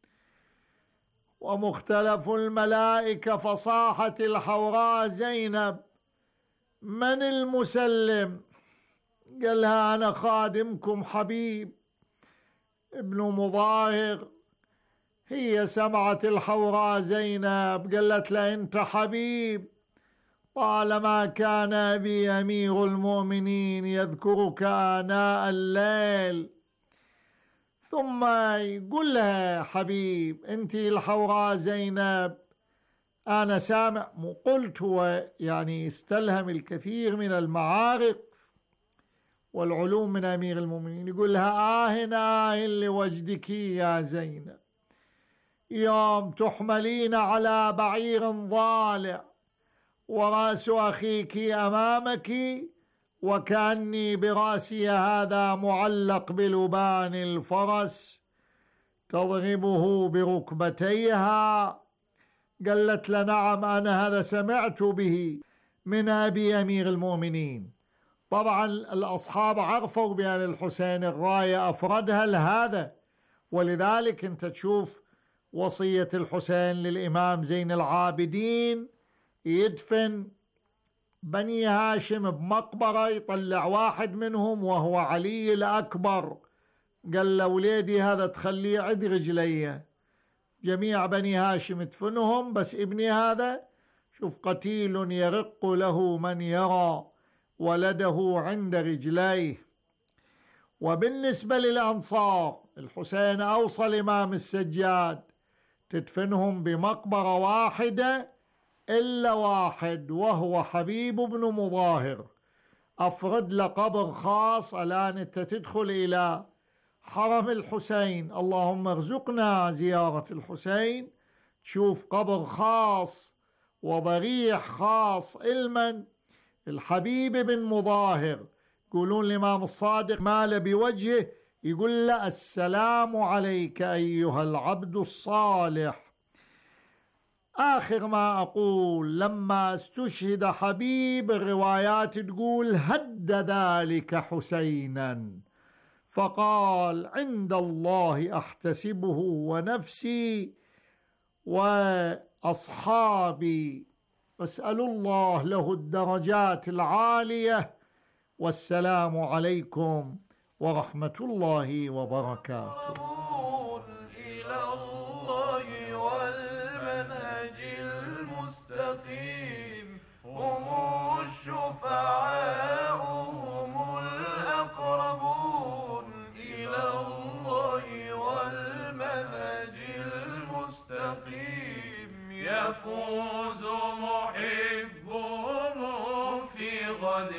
ومختلف الملائكة. فصاحت الحوراء زينب: من المسلم؟ قالها أنا خادمكم حبيب ابن مظاهر. هي سمعت الحوراء زينب قالت له: أنت حبيب، طالما كان أبي أمير المؤمنين يذكرك آناء الليل. ثم يقول لها: حبيب أنت الحوراء زينب، أنا سامع. قلت هو يعني استلهم الكثير من المعارف والعلوم من أمير المؤمنين. يقول لها: آه لوجدك يا زينب، يوم تحملين على بعير ضالع ورأس أخيك أمامك، وكأني برأسي هذا معلق بلبان الفرس تضربه بركبتيها. قالت له: نعم أنا هذا سمعت به من أبي أمير المؤمنين. طبعا الأصحاب عرفوا بأن الحسين الراية أفردها لهذا، ولذلك أنت تشوف وصية الحسين للإمام زين العابدين يدفن بني هاشم بمقبرة، يطلع واحد منهم وهو علي الأكبر. قال له: وليدي هذا تخليه عد رجليه، جميع بني هاشم ادفنهم، بس ابني هذا شوف قتيل يرق له من يرى ولده عند رجليه. وبالنسبة للأنصار الحسين أوصى الإمام السجاد تدفنهم بمقبرة واحدة إلا واحد، وهو حبيب بن مظاهر. أفرد له قبر خاص. الآن أنت تدخل إلى حرم الحسين، اللهم ارزقنا زيارة الحسين، تشوف قبر خاص وضريح خاص. علما الحبيب بن مظاهر يقولون الإمام الصادق مال بوجهه يقول له السلام عليك أيها العبد الصالح. آخر ما أقول، لما استشهد حبيب الروايات تقول هد ذلك حسينا فقال عند الله أحتسبه ونفسي وأصحابي، أسأل الله له الدرجات العالية، والسلام عليكم ورحمة الله وبركاته. إلى الله والمنهج المستقيم، هم الشفعاء هم الأقربون. إلى الله والمنهج المستقيم، يفوز محبهم في غد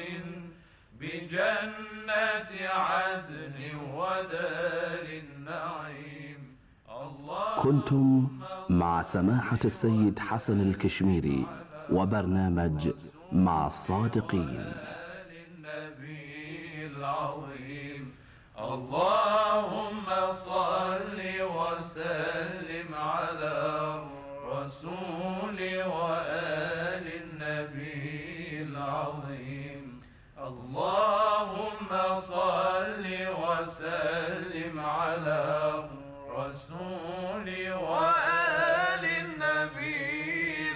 بجنة عدن ودار النعيم. كنتم مع سماحة السيد حسن الكشميري وبرنامج مع الصادقين. النبي العظيم، اللهم صل وسلم على الرسول وآل النبي العظيم. اللهم صل وسلم على الرسول وآل النبي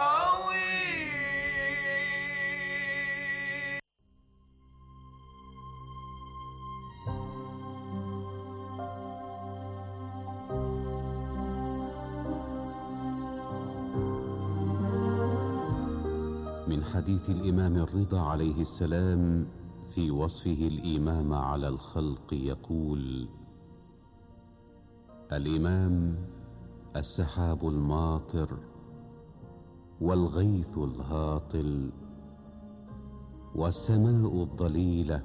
العظيم. من حديث الإمام الرضا عليه السلام في وصفه الإمام على الخلق يقول: الإمام السحاب الماطر والغيث الهاطل والسماء الضليلة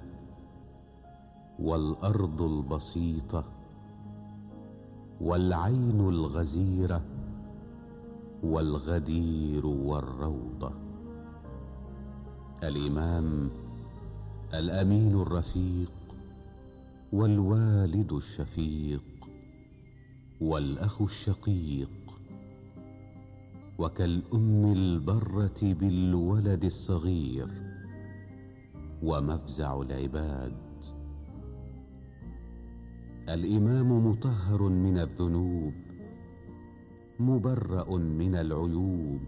والأرض البسيطة والعين الغزيرة والغدير والروضة. الإمام الأمين الرفيق والوالد الشفيق والأخ الشقيق، وكالأم البرة بالولد الصغير ومفزع العباد. الإمام مطهر من الذنوب، مبرأ من العيوب،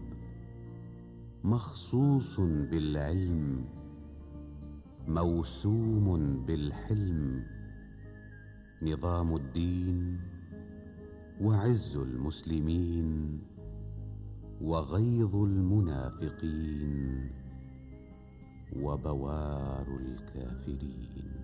مخصوص بالعلم، موسوم بالحلم، نظام الدين وعز المسلمين وغيظ المنافقين وبوار الكافرين.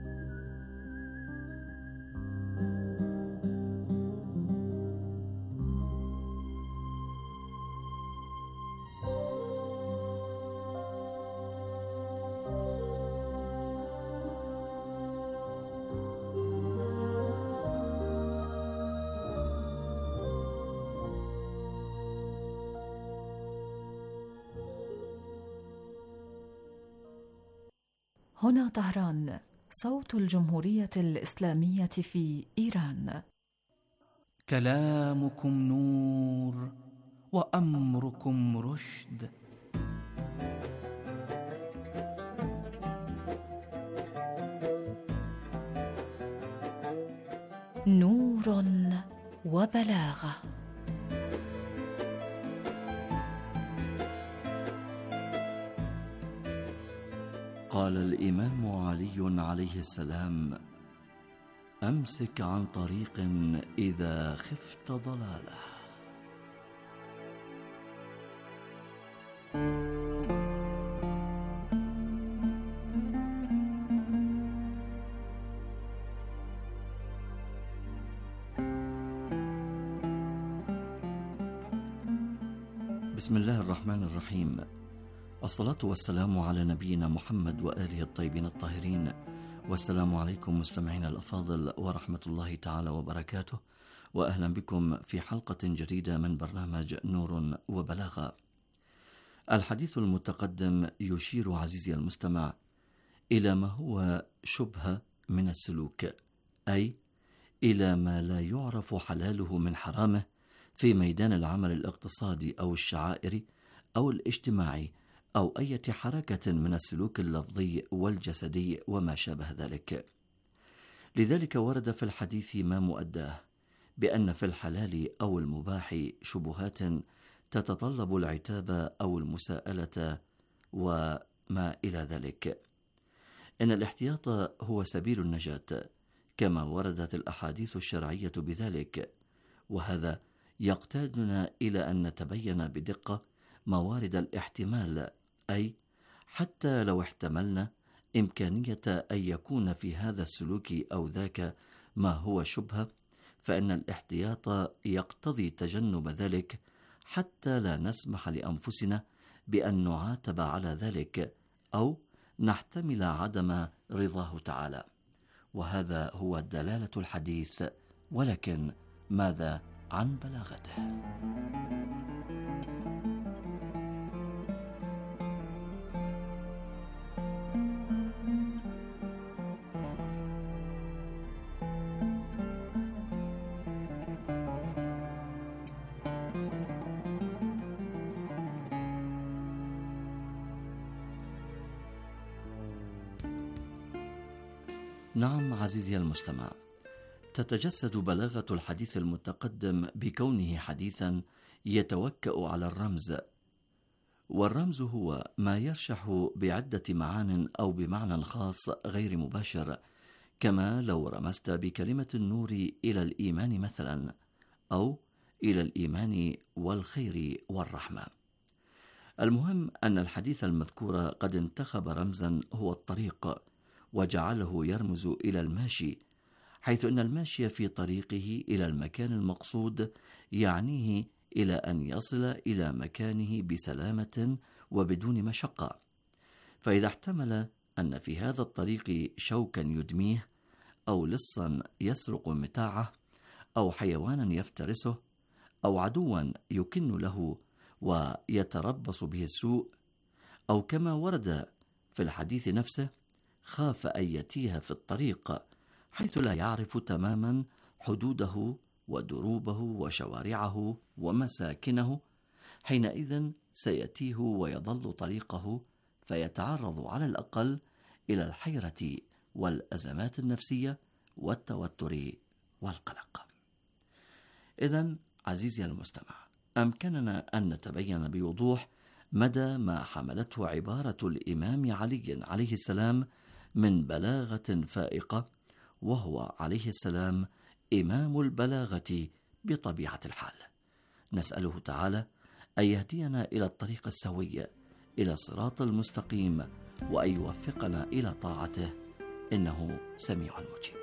هنا طهران، صوت الجمهورية الإسلامية في إيران. كلامكم نور وأمركم رشد. نور وبلاغة. قال الإمام علي عليه السلام: أمسك عن طريق إذا خفت ضلاله. بسم الله الرحمن الرحيم. الصلاة والسلام على نبينا محمد وآله الطيبين الطاهرين. والسلام عليكم مستمعينا الأفاضل ورحمة الله تعالى وبركاته، وأهلا بكم في حلقة جديدة من برنامج نور وبلاغة. الحديث المتقدم يشير عزيزي المستمع إلى ما هو شبهة من السلوك، أي إلى ما لا يعرف حلاله من حرامه في ميدان العمل الاقتصادي أو الشعائري أو الاجتماعي أو أي حركة من السلوك اللفظي والجسدي وما شابه ذلك. لذلك ورد في الحديث ما مؤداه بأن في الحلال أو المباح شبهات تتطلب العتاب أو المساءلة وما إلى ذلك. إن الاحتياط هو سبيل النجاة كما وردت الأحاديث الشرعية بذلك، وهذا يقتادنا إلى أن نتبين بدقة موارد الاحتمال، أي حتى لو احتملنا إمكانية أن يكون في هذا السلوك أو ذاك ما هو شبهة، فإن الاحتياط يقتضي تجنب ذلك حتى لا نسمح لأنفسنا بأن نعاتب على ذلك أو نحتمل عدم رضاه تعالى. وهذا هو دلالة الحديث، ولكن ماذا عن بلاغته؟ نعم عزيزي المستمع، تتجسد بلاغة الحديث المتقدم بكونه حديثا يتوكأ على الرمز، والرمز هو ما يرشح بعدة معان أو بمعنى خاص غير مباشر، كما لو رمزت بكلمة النور إلى الإيمان مثلا، أو إلى الإيمان والخير والرحمة. المهم أن الحديث المذكور قد انتخب رمزا هو الطريق، وجعله يرمز إلى الماشي، حيث أن الماشي في طريقه إلى المكان المقصود يعنيه إلى أن يصل إلى مكانه بسلامة وبدون مشقة. فإذا احتمل أن في هذا الطريق شوكا يدميه، أو لصا يسرق متاعه، أو حيوانا يفترسه، أو عدوا يكن له ويتربص به السوء، أو كما ورد في الحديث نفسه خاف أن يتيه في الطريق حيث لا يعرف تماما حدوده ودروبه وشوارعه ومساكنه، حينئذ سيتيه ويضل طريقه، فيتعرض على الأقل إلى الحيرة والأزمات النفسية والتوتر والقلق. إذن عزيزي المستمع، أمكننا أن نتبين بوضوح مدى ما حملته عبارة الإمام علي عليه السلام من بلاغة فائقة، وهو عليه السلام إمام البلاغة بطبيعة الحال. نسأله تعالى أن يهدينا إلى الطريق السوي، إلى الصراط المستقيم، وأن يوفقنا إلى طاعته، إنه سميع مجيب.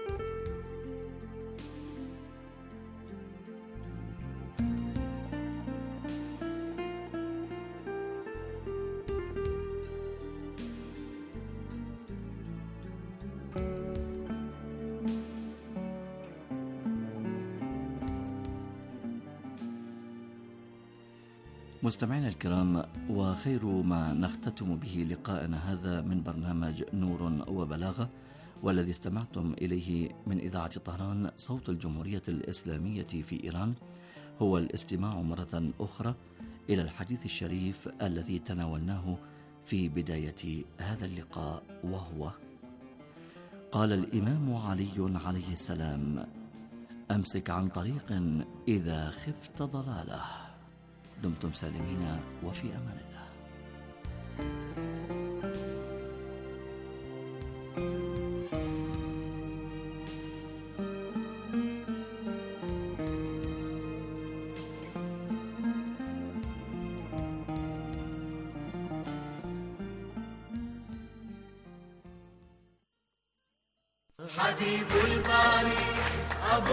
مستمعينا الكرام، وخير ما نختتم به لقاءنا هذا من برنامج نور وبلاغة، والذي استمعتم إليه من إذاعة طهران صوت الجمهورية الإسلامية في إيران، هو الاستماع مرة أخرى إلى الحديث الشريف الذي تناولناه في بداية هذا اللقاء، وهو: قال الإمام علي عليه السلام: أمسك عن طريق إذا خفت ضلاله. دمتم سالمين وفي أمان الله. حبيب الباري أبو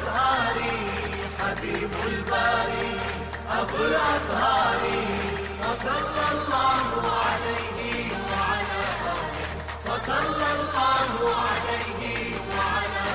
الأطهار، حبيب الباري أبو الأطهار، فصلى الله عليه وعلى آله فصلى الله عليه وعلى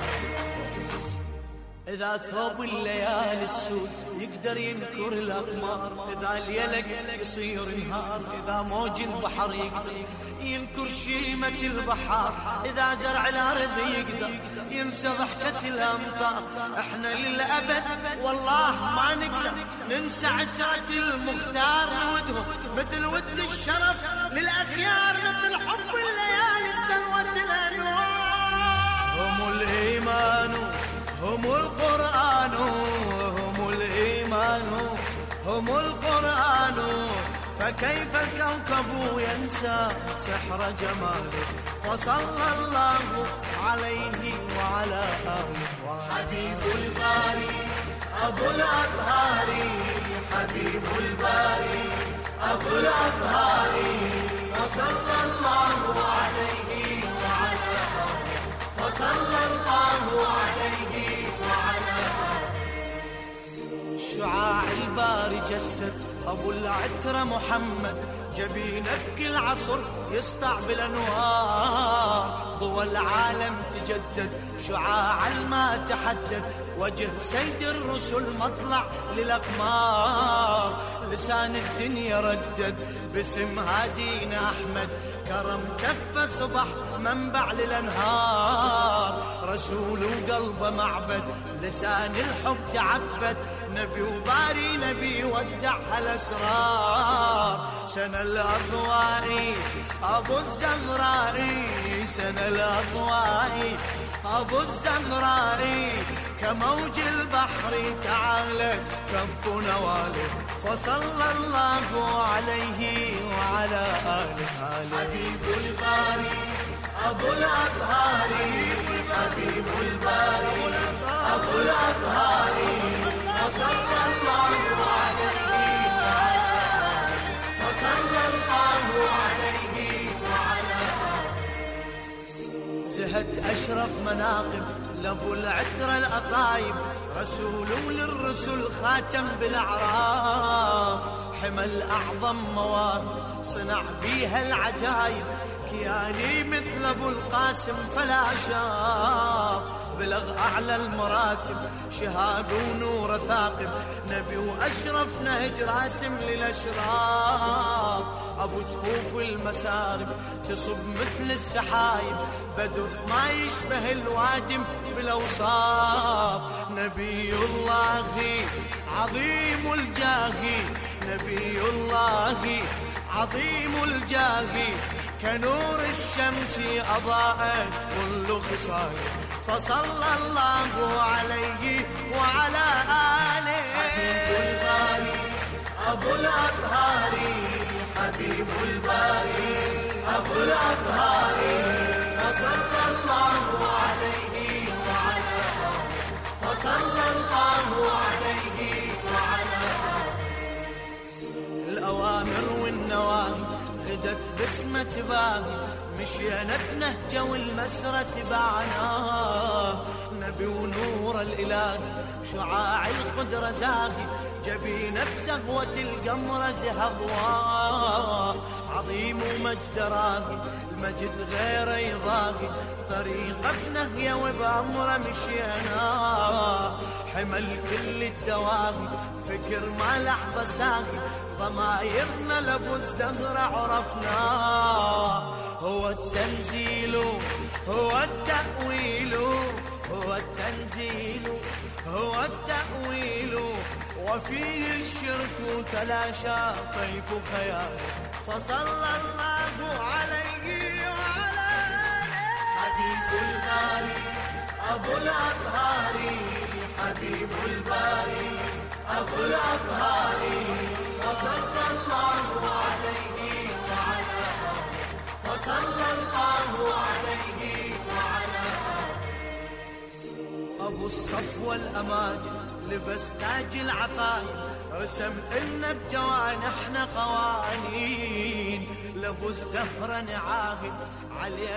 إذا ثوب الليالي السود يقدر ينكر الأقمار، إذا الليلك يصير نهار، إذا موج البحر يقدر ينكر شيمة البحار، إذا زرع الأرض يقدر ينسى ضحكة الأمطار. إحنا للأبد والله ما نقدر ننسى عشرة المختار، نودهم مثل ود الشرف للأخيار، مثل حب الليالي سلوة الأنوار. هم الإيمان هم القرآن، هم الإيمان هم القرآن، فكيف الكوكب ينسى سحر جماله، فصلى الله عليه وعلى آله. حبيب الباري أبو الأطهار، حبيب الباري أبو الأطهار، فصلى الله عليه وعلى آله فصلى الله عليه وعلى آله. شعاع الباري جسد أبو العترة محمد، جبين بكل عصر يسطع بالأنوار، ضوى العالم تجدد شعاع الما تحدد، وجه سيد الرسل مطلع للأقمار، لسان الدنيا ردد باسم هادينا أحمد، كرم كفه صبح منبع للأنهار، رسول وقلبه معبد لسان الحب تعبد، نبي وباري نبي ودع الأسرار. سنة الأضواء أبو الزهراء، سنة الأضواء أبو الزهراء، كموج البحر تعالى كف نواله، فصلى الله عليه وعلى آله. حبيب الباري أبو الأطهار، حبيب الباري أبو الأطهار، فصلى الله عليه وعلى آله فصلى الله عليه وعلى آله. زهت أشرف مناقب لأبو العترة الأطايب، رسول للرسل خاتم بالأعراف، حمل أعظم مواهب صنع بيها العجايب، كياني مثل أبو القاسم فلا شاف، بلغ أعلى المراتب شهاد ونور ثاقب، نبي وأشرف نهج راسم للأشراف، أبو جفوف المسارب تصب مثل السحايب، بدر ما يشبه الوادم بالأوصاف، نبي الله عظيم الجاه، نبي الله عظيم الجاه، كنور الشمس أضاءت كل خصاله، فصلى الله عليه وعلى آله. حبيب الباري أبو الأطهار، حبيب الباري أبو الأطهار، فصلى الله عليه وعلى آله فصلى الله عليه وعلى آله. الأوامر والنواهي غدت بسمة باهي، مشينا بنهجه والمسرة تبعناه، نبي ونور الإله شعاع القدرة زاهي، جبينا بزهوة القمر زهضواه، عظيم ومجد راهي المجد غير يضاهي، طريقه بنهيه وبأمره مشينا، حمل كل الدواهي فكر ما لحظة ساهي، ضمايرنا لابو الزهرة عرفناه، هو التنزيل هو التأويل، هو التنزيل هو التأويل، وفيه الشرك تلاشى طيف خياله، فصلى الله عليه وعلى آله. حبيب الباري أبو الأطهار، حبيب الباري أبو الأطهار، فصلى الله عليه وعلى آله فصلى الله عليه وعلى آله. أبو الصفوة الأماجد لبس تاج العطايا، رسم لنا بجوانحنا قوانين، لابو الزهرة نعاهد عليه